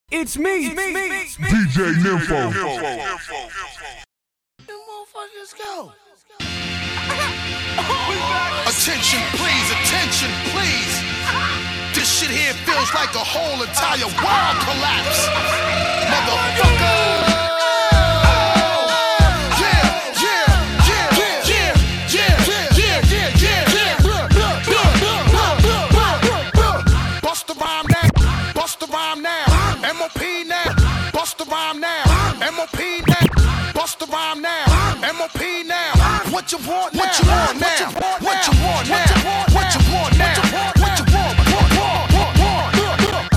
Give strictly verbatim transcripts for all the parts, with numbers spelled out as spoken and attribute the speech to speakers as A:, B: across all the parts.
A: It's me, me, me, me.
B: D J Nympho.
C: The motherfuckers go.
D: Attention, please, attention, please. This shit here feels like a whole entire world collapse. Motherfucker. M O P now, bust the rhyme now. M O P now, bust the rhyme now. M O P now. What you want now? What you want now? What you want now? What you want now? What you want? What want? What want?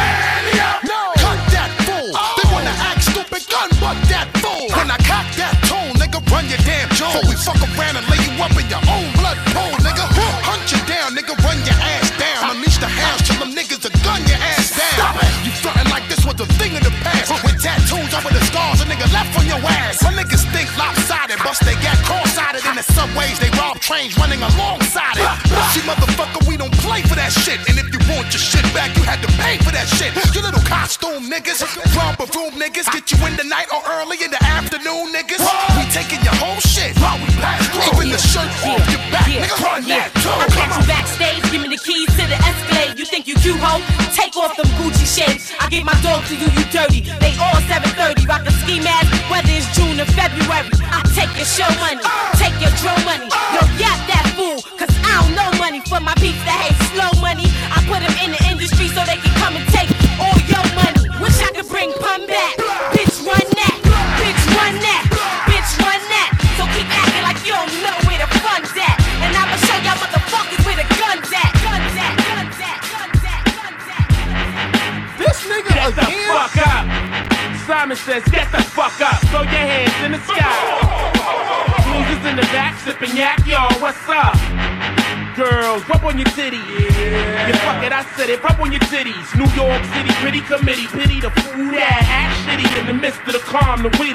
D: No, cut that fool. They wanna act stupid, gun butt that fool. When I cock that tool, nigga, run your damn jaw. Before we fuck around and lay you up in your own blood pool, nigga. Hunt you down, nigga, run your ass down. Unleash the hounds till them niggas are gun your ass down. You frontin' like this was a thing of the past. With tattoos over the scars, a nigga left on your ass. Some niggas think lopsided, bust they got cross-sided in the subways. They rob trains running alongside it. See, motherfucker, we don't play for that shit. And if you want your shit back, you had to pay for that shit. You little costume niggas, romper room niggas, get you in the night or early in the afternoon niggas. We taking your whole shit, even the shirt off your back, nigga. Run that too.
E: I catch you backstage, give me the keys to the Escalade. You think you cute, ho? Take off them Gucci shades. I get my dog to do you dirty. They all seven thirty, rock a ski mask, whether it's June or February. I take your show money, take your drum money. Yo, yap that fool, cause I don't know money. For my peeps that hate slow money, I put them in the industry so they can come and take all your money. Wish I could bring pun back. Bitch, run that. Bitch, run that. Bitch, run that. So keep acting like you don't know where the fun's at. And I'ma show y'all motherfuckers where the gun's at. Guns at, guns at, guns at, guns at, guns at.
C: This nigga
A: Get the
C: again?
A: fuck up. Simon says, get the fuck up. Throw your hands in the sky. Losers in the back, sipping yak, y'all, what's up? Girls, rub on your titties. Yeah. You fuck it, I said it, rub on your titties. New York City, pretty committee, pity the fool that act shitty in the midst of the calm, the witty.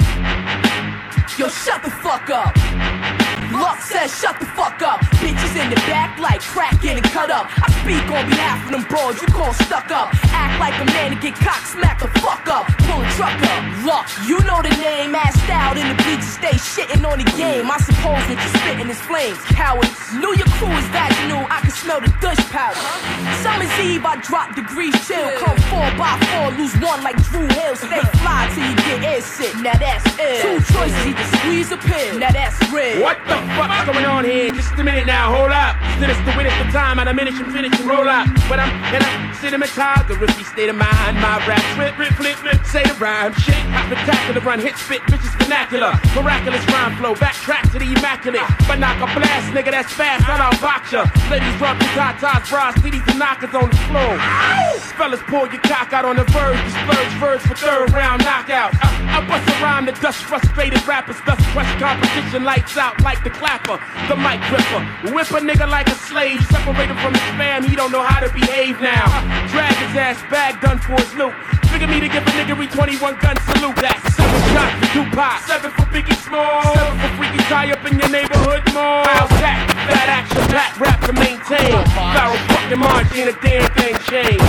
E: Yo, shut the fuck up. Luck says shut the fuck up. Bitches in the back like crack getting cut up. I speak on behalf of them bros you call stuck up. Act like a man to get cock smack the fuck up. Pull a truck up. Luck, you know the name. Assed out in the bleachers, stay shitting on the game. I suppose that you spitting his flames. Cowards, knew your crew is vaginal. I can smell the Dutch powder. Summer's Eve, I drop degrees chill. Come four by four, lose one like Drew Hill. Stay fly till you get air sick. Now that's ill. Two choices, either squeeze or pill. Now that's real.
A: What the fuck's going on here? Just a minute now, hold up. Sinister win at the time, and I manage to finish and roll up. But I'm in a cinematography state of mind. My rap flip, flip, flip, flip, say the rhyme. Shit, spectacular run, hit, spit, bitches vernacular. Miraculous rhyme flow, backtrack to the immaculate. But knock a blast, nigga, that's fast, I'm out box ya. Ladies drop your tatas, bras, C Ds and knockers on the floor. Fellas, pull your cock out on the verge, the splurge, verge for third round knockout. I, I bust a rhyme that dust frustrated rappers, thus crush competition, lights out like the clapper, the mic gripper. Whip a nigga like a slave, separated from his fam, he don't know how to behave now. Drag his ass back, done for his loot. Figure me to give a nigga re twenty-one gun salute. That's seven shots for Tupac, seven for Biggie Small, seven for freaky tie up in your neighborhood mall. How's that? That action pack rap to maintain. Barrel fucking march, ain't a damn thing changed.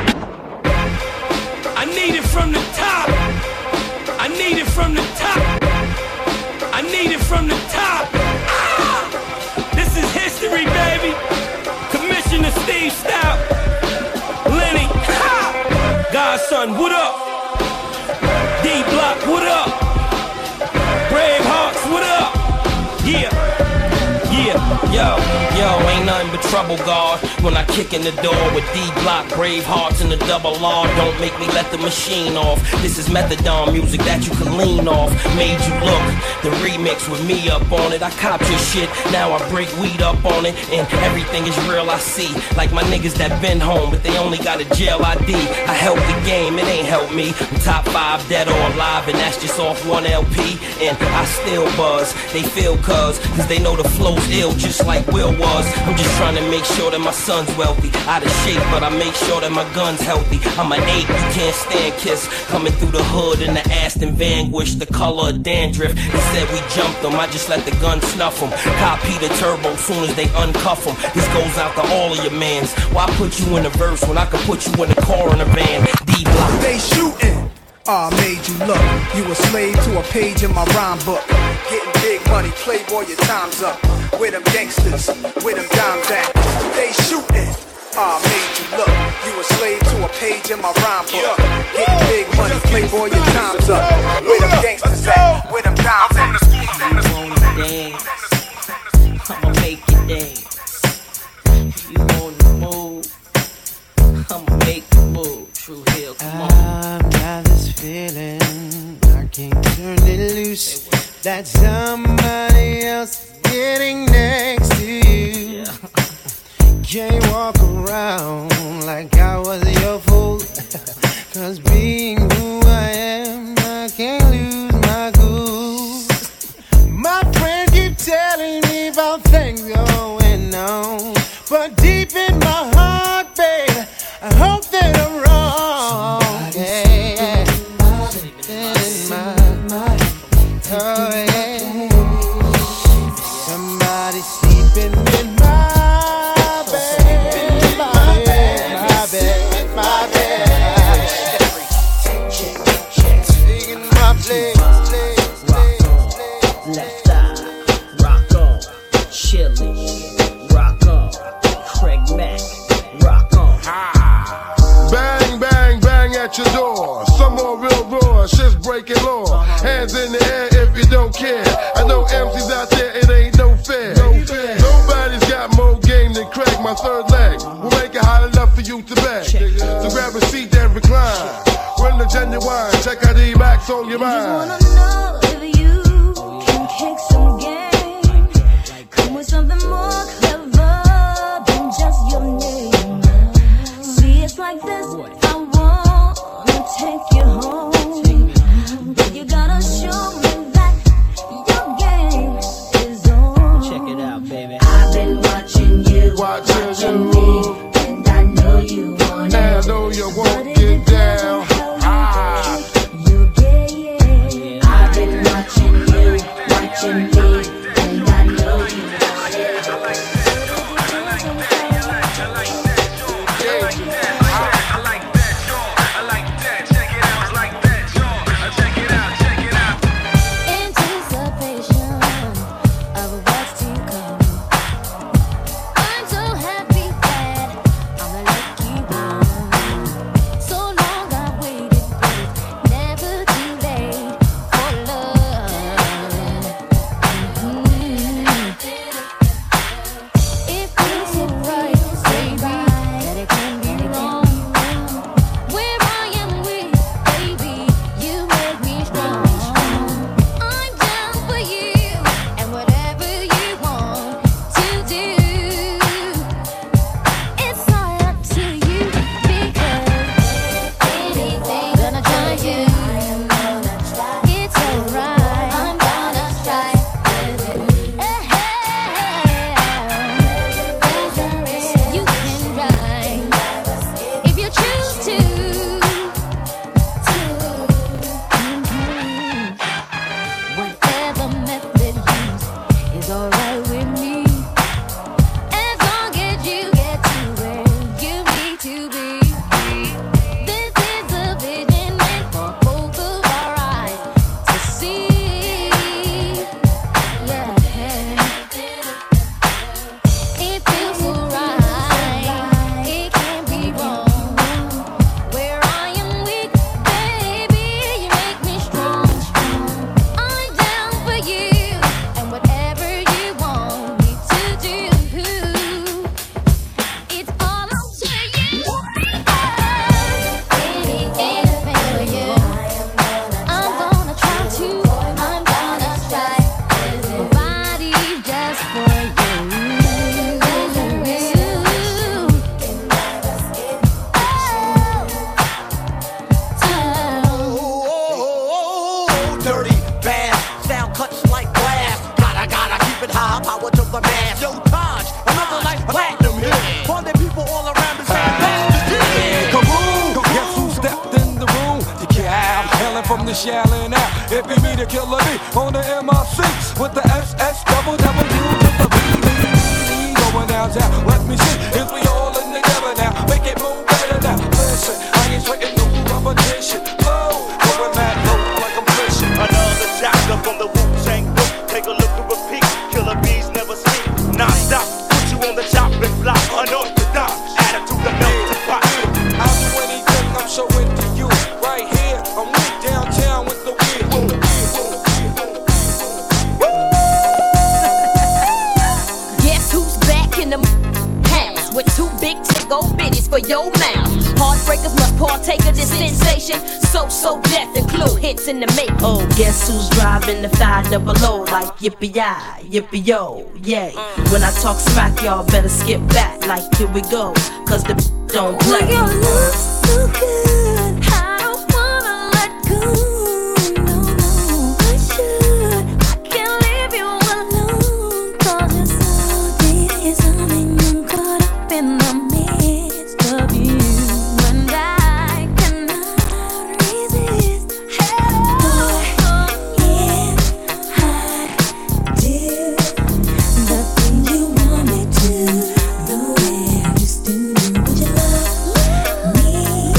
F: I need it from the top. I need it from the top. I need it from the top. Ah! This is history, baby. Commissioner Steve Stout, Lenny, ha! Godson, what up? D Block, what up? Brave Hawks, what up? Yeah. Yeah, yo, yo, ain't nothing but trouble, God. When I kick in the door with D-Block, Brave Hearts and the double R. Don't make me let the machine off. This is methadone music that you can lean off. Made you look, the remix with me up on it. I cop your shit, now I break weed up on it. And everything is real, I see. Like my niggas that been home, but they only got a jail I D. I help the game, it ain't help me. I'm top five dead or alive, and that's just off one L P. And I still buzz, they feel cuz, cause they know the flow's ill, just like Will was. I'm just trying to make sure that my son's wealthy. Out of shape, but I make sure that my gun's healthy. I'm an ape, you can't stand Kiss. Coming through the hood in the Aston Vanquish, the color of dandruff. They said we jumped them, I just let the gun snuff them. Copy the turbo soon as they uncuff them. This goes out to all of your mans. Why put you in a verse when I could put you in a car in a van?
E: D-Block.
B: They shooting. Ah, oh, made you look. You a slave to a page in my rhyme book. Getting big money, playboy, your time's up. Where them gangsters, where them dimes at? They shooting. Ah, oh, made you look. You a slave to a page in my rhyme book. Getting big money, playboy, your time's up. Where them gangsters at? Where them dimes at?
E: I'ma make you dance. You on the move, I'ma make you move. True Hill, come on.
C: I've got this feeling I can't turn it loose. That somebody else getting next to you.
E: Yeah.
C: Can't walk around like I was your fool. Cause being who I am, I can't lose my cool. My friends keep telling me about things going on, but deep in my heart, babe, I hope that I'm wrong. Yeah, yeah. In my mind, oh yeah. Somebody sleeping in my bed, my bed, my bed, my bed. Taking my place.
E: Left side, rock on, Chili, rock on, Craig Mack, rock on.
G: Bang, bang, bang at your door. Some more real raw, shit's breaking law. Hands in the air if you don't care. I know M Cs out there, it ain't no fair. Nobody's got more game than Craig, my third leg. We'll make it hot enough for you to beg. So grab a seat and recline. Run the genuine, check out the backs on your mind.
H: Just wanna know if you can kick some game. Come with something more clever than just your name. See, it's like this. I wanna take you home, but you gotta show me that your game is on.
E: Check it out, baby.
H: I've been watching you,
G: Watching
H: watching
G: you.
H: me, and I know you want
G: I
H: it.
G: know you won't get down.
H: You get it. I've been watching you, watching me, and I know you want it. Anticipation of what's to come. I'm so happy that I'ma let you go. So long I've waited, but it's never too late for love. Mhm. It feels so right, baby, that it can be wrong. Where I am with, baby, you make me strong. I'm down for you and whatever you want to do. It's all up to you because anything gonna try you. It's alright. I'm gonna try. You can ride if you choose to. Whatever method used is alright with me, as long as you get to where you need to be. This is a vision meant for both of our eyes to see. Yeah, it feels so right. It can't be wrong. Where I am weak, baby, you make me strong. I'm down for you and whatever you want me to do. It's all up to you. Anything for you. I'm gonna try to. I'm gonna try. Body just for you.
I: Oh, dirty bass, sound cuts like glass. Gotta, gotta keep it high, power to the mass. Yo, Taj, another nice platinum hit. All the people all around me saying that's the shit.
F: Kaboom! Guess who stepped in the room? The cow, hailing from the Shaolin out. If you meet a killer B on the M I C with the S S double double U to the B B. Going downtown, let me see if we all in together now. Make it move better now. Listen, I ain't sweating no
E: Heartbreakers must partake of this sensation. So, so death and clue hits in the make. Oh, guess who's driving the five double O like yippee-yi, yippee-yo, yay. When I talk smack, y'all better skip back like here we go, cause the don't play.
H: Your love so good, I don't wanna let go. No, no, I should. I can't leave you alone, cause you're so deep, you're something I'm caught up in the midst of you. And I cannot resist. Boy, yes, I do the things you want me to. The way I used to do. Would you love me,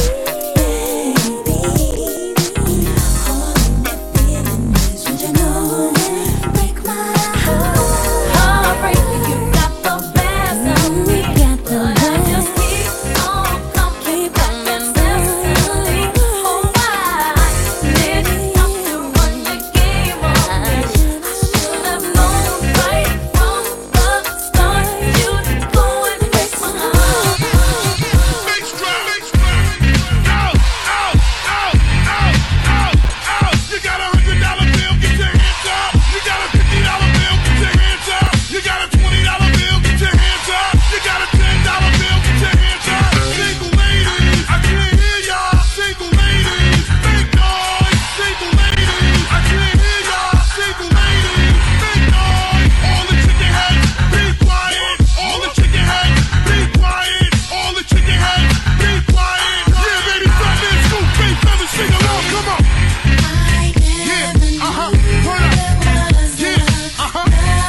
H: baby? All in that feeling is, would you know that break my heart? Heartbreak, you got the best of me. But I just keep on coming back and dancing. Oh, I didn't have to run the game on me. I should have known right from the start you'd go and break my heart.
D: Bass drum, bass drum. Out, out, out, out, out, out. You got a hundred dollar bill, get your hands up. You got a fifty dollar bill, get your hands up. You got a twenty dollar bill, get your hands up. You got a ten dollar bill, get your hands up. Single ladies, I can't hear y'all. Single ladies, make noise. Single ladies, I can't hear y'all. Single ladies, make noise. All the chicken heads, be quiet. All the chicken heads, be quiet. All the chicken heads, be quiet. Yeah, baby, fat man, scoop, big feathers, sing along, come on. Yeah, uh-huh, turn up. Yeah, uh-huh.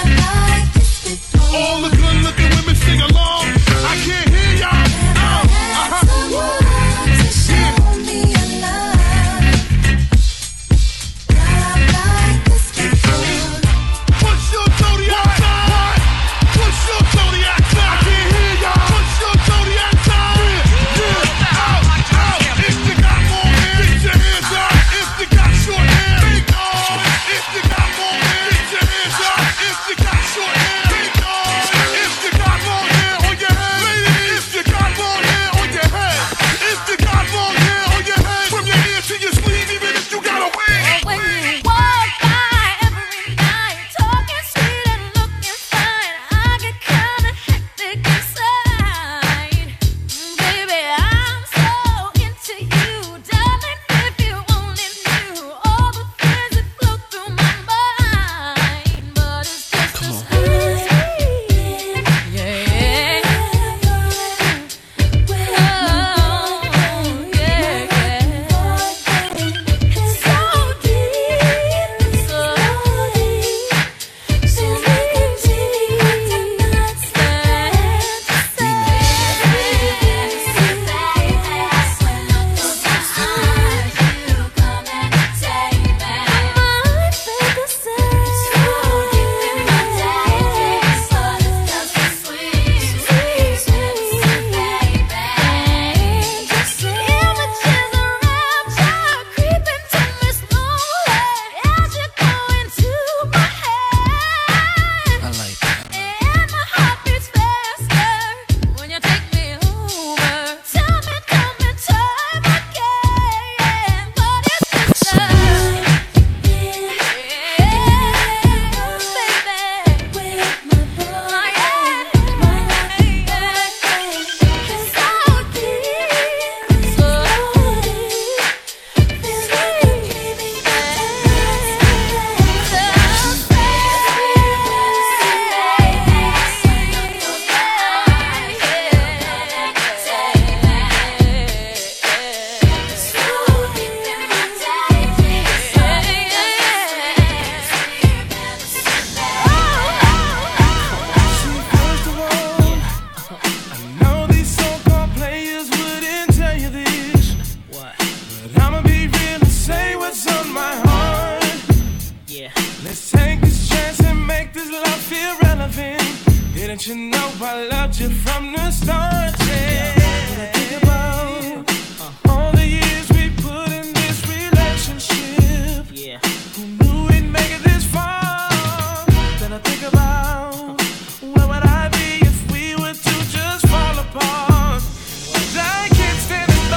D: All the good looking women sing along. I can't hear y'all. Oh, uh-huh. Push your zodiac side. Push your zodiac side. I can't hear y'all. Push your zodiac side. Yeah, out, out. If you got more hair, get your hands up. If you got short hair, make noise. If you got more hair, get your hands up. If you got short hair, make noise. If you got more hair on your head, ladies. If you got more hair on your head. If you got more hair on your head, from your ear to your sleeve, even if you got a wig.
H: When you walk by every night, talking sweet and looking fine, I get kinda hectic inside. Baby, I'm so into you, darling. If you only knew all the things that flow through my mind, but it's just a squeeze. Yeah, yeah. Oh, yeah, yeah. It's so deep, so deep. So deep, I cannot stand to say. You come and take me. I feel the same. So deep in my days, but it's just a sweet, sweet, sweet, baby. Just images of rapture creeping to me slowly as you go into my head.
C: I like that.
H: And my heart beats faster when you take me over. Tell me, tell me time again, but it's just love, baby. With my boy, my it's so deep, so deep. Feels like I'm dreaming
C: First of all, I know these so-called players wouldn't tell you this. What? But I'ma be real and say what's on my heart. Yeah. Let's take this chance and make this love feel relevant. Didn't you know I loved you from the start? Yeah. When I think about all the years we put in this relationship. Yeah. Who knew we'd make it this far? Then I think about where would I be if we were to just fall apart? I can't stand it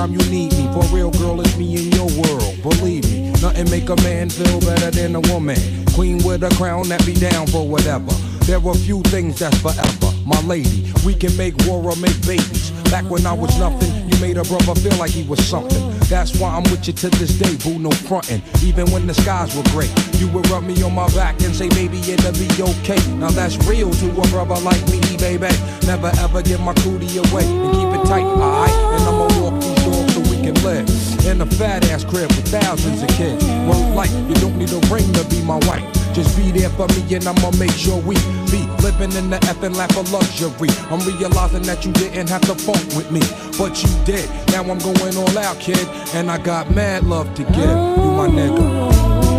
J: anytime you need me. For real, girl, it's me in your world. Believe me, nothing make a man feel better than a woman. Queen with a crown that be down for whatever. There are few things that's forever. My lady, we can make war or make babies. Back when I was nothing, you made a brother feel like he was something. That's why I'm with you to this day, boo, no frontin'. Even when the skies were gray, you would rub me on my back and say, baby, it'll be okay. Now that's real to a brother like me, baby. Never ever give my cootie away and keep it tight, alright? And I'ma walk these doors so we can live in a fat ass crib with thousands of kids. Word like, you don't need a ring to be my wife. Just be there for me and I'ma make sure we be living in the effing lap of luxury. I'm realizing that you didn't have to funk with me, but you did. Now I'm going all out, kid, and I got mad love to give. You my nigga.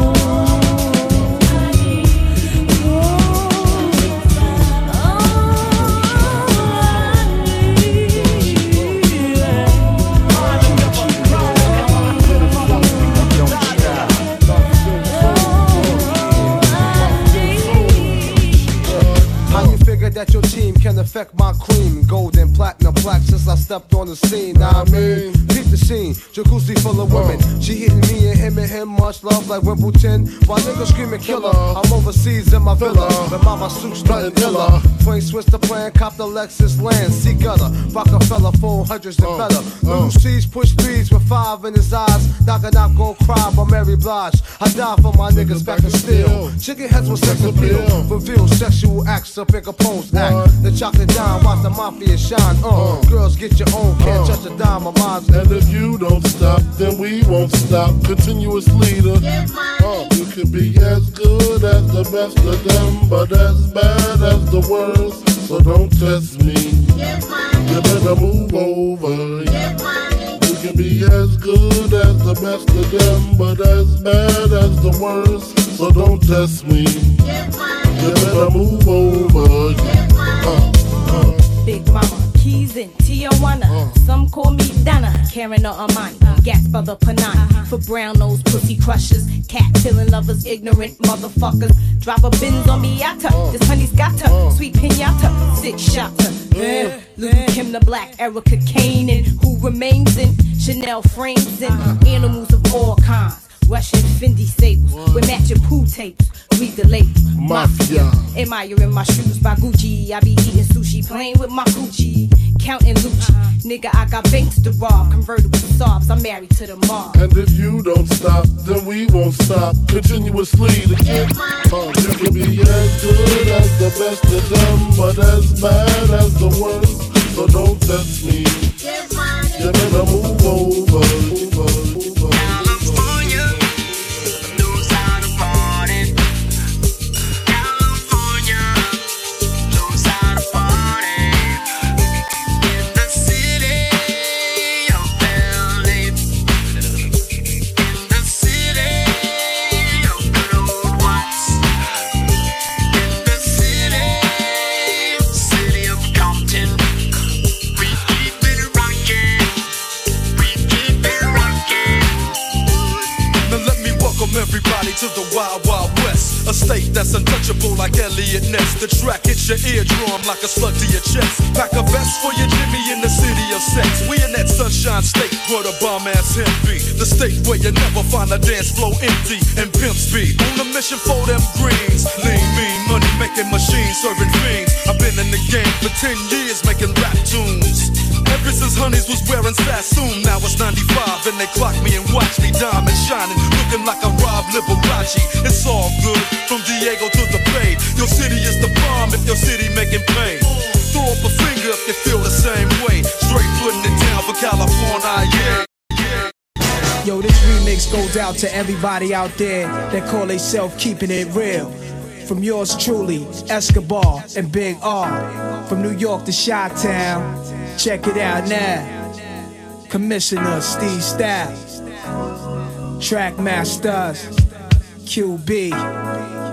C: That your team can affect my cream. Gold and platinum black since I stepped on the scene. Now I mean, peep the scene. Jacuzzi full of women. She hitting me and him and him. Much love like Wimbledon. While niggas screaming killer, I'm overseas in my villa. But mama suits nothing iller. Plain switch the plan, cop the Lexus land. See gutter, Rockefeller, phone hundreds and better. Little C's push threes with five in his eyes. Knock and knock, gon' cry by Mary Blige. I die for my niggas back in steel. Chicken heads with sex appeal. Reveal sexual acts up in Capone. Act. The chocolate dime, watch the mafia shine. Uh, uh, girls get your own, can't uh, touch a dime of mine.
G: And if you don't stop, then we won't stop. Continuous leader. Uh, you can be as good as the best of them, but as bad as the worst. So don't test me. You better move over. You can be as good as the best of them, but as bad as the worst. So don't test me. You better move over. Uh, uh.
E: Big Mama, Keys in Tijuana. Uh. Some call me Donna, Karen or Amani. Uh. Gas for the Panani. Uh-huh. For brown nose pussy crushers. Cat killing lovers, ignorant motherfuckers. Drop a Benz on Miata. Uh. This honey's got her. Uh. Sweet pinata. Six shotter. Uh. Little Kim the Black, Erica Kane. And who remains in Chanel frames and uh-huh. animals of all kinds. Russian Fendi sables what? With matching pool tapes. Read the label. Mafia. Admiring my shoes by Gucci. I be eating sushi, playing with my coochie. Counting Lucci. Uh-huh. Nigga, I got banks to rob. Convertible sobs, I'm married to the mob.
G: And if you don't stop, then we won't stop. Continuously to get uh, you can be as good as the best of them, but as bad as the worst. So don't test me. You better move over. Move over. Move over.
K: Everybody to the Wild Wild West, a state that's untouchable like Elliot Ness. The track hits your eardrum like a slug to your chest. Pack a vest for your Jimmy in the city of sex. We in that sunshine state where the bomb ass hemp be. The state where you never find a dance floor empty and pimp speed. On a mission for them greens, lean, mean, money making machines serving fiends. I've been in the game for ten years making rap tunes. Ever since Honeys was wearing Sassoon, now it's ninety-five and they clock me and watch me diamond shining, looking like a Rob Liberace. It's all good, from Diego to the Bay. Your city is the bomb if your city making pain. Throw up a finger if you feel the same way. Straight putting it down for California, yeah.
B: Yo, this remix goes out to everybody out there that call themselves keeping it real. From yours truly, Escobar and Big R. From New York to Chi-Town, check it out now. Commissioner Steve Styles, Track Masters, Q B,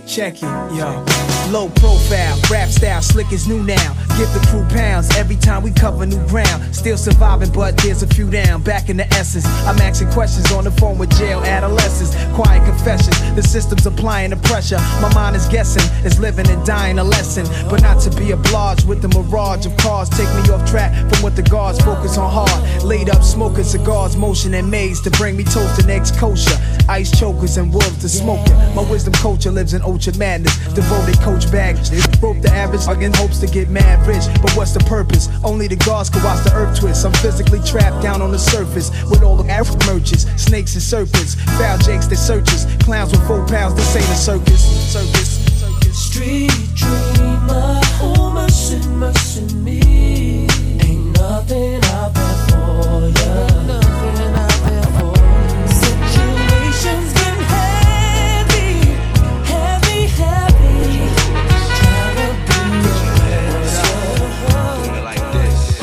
B: Check it, yo. Low profile, rap style, slick is new now. Give the crew pounds every time we cover new ground. Still surviving, but there's a few down. Back in the essence, I'm asking questions on the phone with jail adolescents. Quiet confessions, the system's applying the pressure. My mind is guessing, it's living and dying a lesson. But not to be obliged with the mirage of cars. Take me off track from what the guards focus on hard. Laid up smoking cigars, motion and maze to bring me toast and eggs kosher. Ice chokers and wolves to smoking. My wisdom culture lives in ultra madness. Devoted coach baggage. They broke the average again hopes to get mad rich. But what's the purpose? Only the gods can watch the earth twist. I'm physically trapped down on the surface with all the African merchants, snakes and serpents, foul jakes that searches, clowns with four pounds. This ain't a circus. Circus. Circus.
L: Street dreamer, oh mercy, mercy me. Ain't nothing out there for ya. Nothing out there for ya. Situations get heavy, heavy, heavy. Trying to be your best.
M: Doing it like this.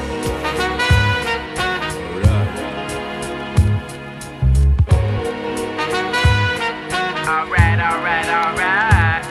M: Hold up.
A: Alright, alright, alright.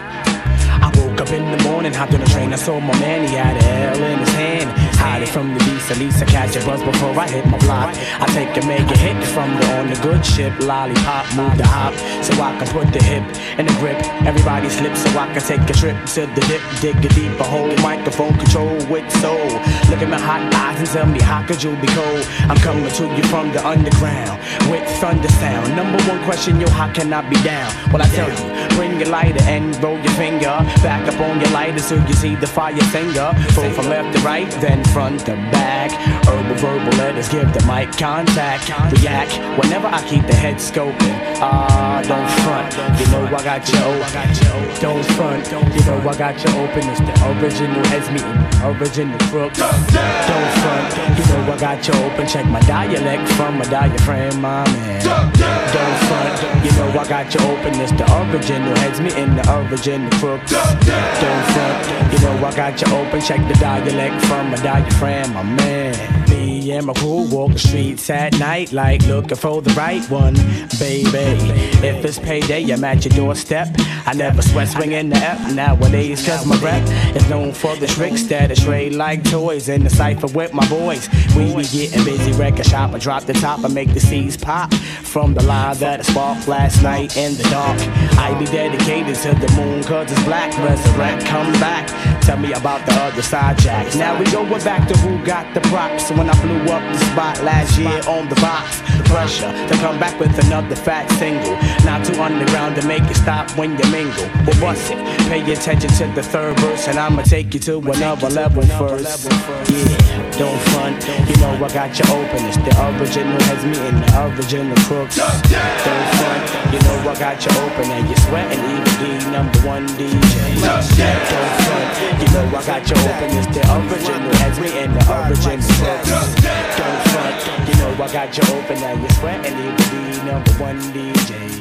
N: I woke up in the morning, hopped on a train, I saw my man, he had a L in his hand. Hide it from the beast, at least I catch a buzz before I hit my block. I take a mega hit from the on the good ship. Lollipop, move the hop, so I can put the hip in the grip. Everybody slips so I can take a trip to the dip. Dig a deeper hole, microphone control with soul. Look at my hot eyes and tell me how could you be cold? I'm coming to you from the underground with thunder sound. Number one question, yo, how can I be down? Well, I tell you, bring your lighter and roll your finger back up on your lighter so you see the fire finger. Pull from left to right, then front to back. Herbal verbal letters give the mic contact. React whenever I keep the head scoping. Ah, uh, don't front, you know I got you open. Don't front, you know I got you open. It's the original heads meeting, original crooks. Don't front, you know I got you open. Check my dialect from my diaphragm, my man. Don't front, you know I got you open. It's the original heads meeting, the original crooks. Don't front, you know I got you open. Check the dialect from my diaphragm, my man. Me and my crew walk the streets at night like looking for the right one, baby. If it's payday, I'm at your doorstep. I never sweat swinging the F nowadays, cause my rep is known for the tricks that I trade like toys in the cypher with my boys. We be getting busy, record shop. I drop the top and make the C's pop from the line that I sparked last night in the dark. I be dedicated to the moon cause it's black. Resurrect, come back. Tell me about the other side, Jack. Now we going back to who got the props. When I blew up the spot last year on the box, the pressure to come back with another fat single. Not too underground to make it stop when you mingle. Well, bust it. Pay attention to the third verse, and I'ma take you to another level first. Yeah, don't front. You know I got you open. It's the original has me in the original crooks. Don't front. You know I got you open, and you're sweating even the number one D J. Don't front. You know I got you open. It's the original has me in the original crooks. Don't front. You know I got you open, and you're sweating even the number one D J.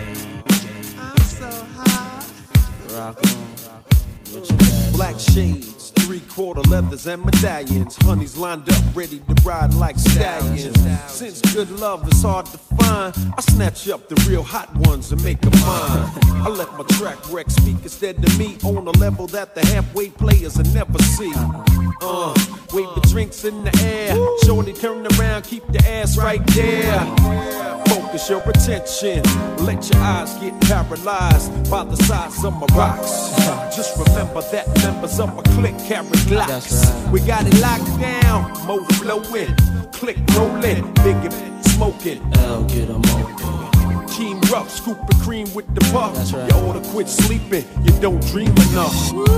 O: Black shades, three-quarter leathers and medallions. Honeys lined up, ready to ride like stallions. Since good love is hard to find, I snatch up the real hot ones and make them mine. I let my track wreck speak instead to me on a level that the halfway players will never see. Uh, wave the drinks in the air. Shorty turn around, keep the ass right there. Focus your attention. Let your eyes get paralyzed by the size of my rocks. Just remember that members of my clique carry glocks. We got it locked down. Motor flowing, click rolling, big and smoking.
L: I'll get 'em open.
O: Team rough, scooping cream with the puff. You oughta quit sleeping. You don't dream enough.
H: Ooh,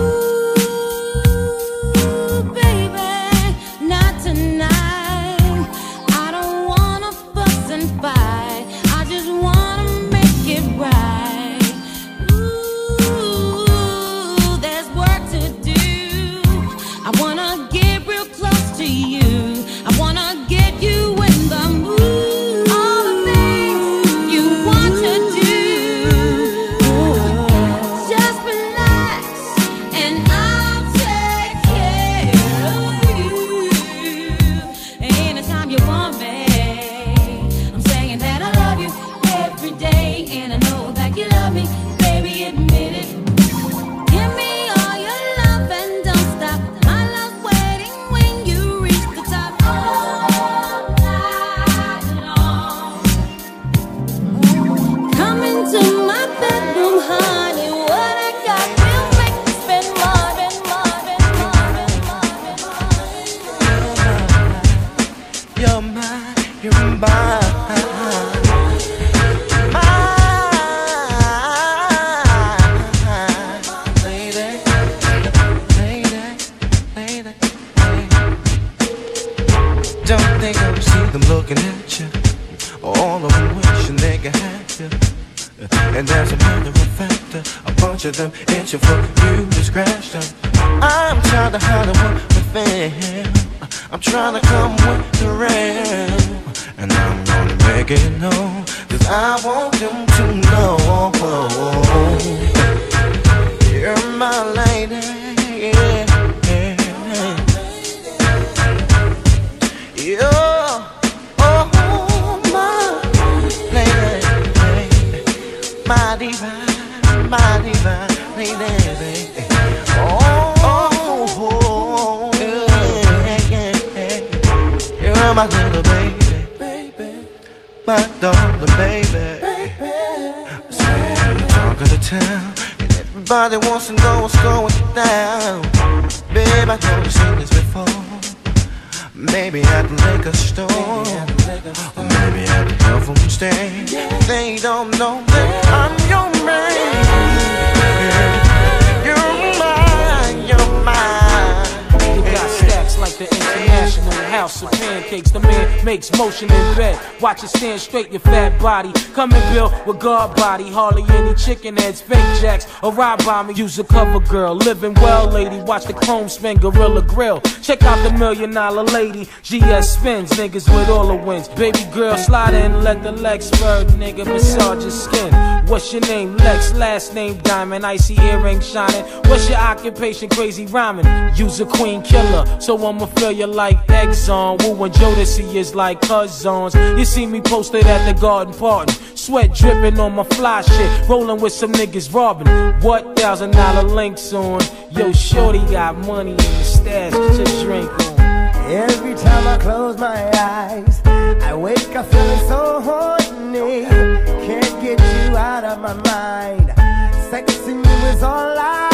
H: baby, not tonight. I don't wanna fuss and fight. I just wanna make it right. Ooh, there's work to do. I wanna get real close to you. I wanna get you in the mood. All the things you want to do. Just relax and
C: them looking at you, all of them wishing they could have you. And as a matter of fact, a bunch of them itching for you to scratch them. I'm trying to hide one within. I'm trying to come with the rain. And I'm gonna make it known, cause I want them to know you're my lady, yeah, yeah. You're, oh, my lady, my divine, my divine lady, oh, oh, oh yeah, yeah, yeah. You're my little baby, my darling baby. Say the talk of the town, and everybody wants to know what's going down. Babe, I know you've seen this before. Maybe at the liquor store, or maybe at the health food stand. They don't know that I'm your man. You're mine, you're mine.
M: You got stacks like the International House of Pancakes. The man makes motion in bed. Watch it stand straight, your fat body. Come and build with guard body. Hardly any chicken heads, fake jacks, or ride by me. Use a cover girl, living well, lady. Watch the chrome spin, Gorilla Grill. Check out the million dollar lady. G S spins, niggas with all the wins. Baby girl, slide in, let the legs spur, nigga, massage your skin. What's your name? Lex, last name Diamond, icy earring shining. What's your occupation? Crazy rhyming. Use a queen killer, so I'ma feel you like Exxon. Woo and Jodeci is like cousins. You see me posted at the garden party, sweat dripping on my fly shit, rolling with some niggas robbing. What thousand dollar links on? Yo, shorty got money in the stash, get your drink on.
P: Every time I close my eyes, I wake up feeling so horny. Can't get you out of my mind. Sex and you is all I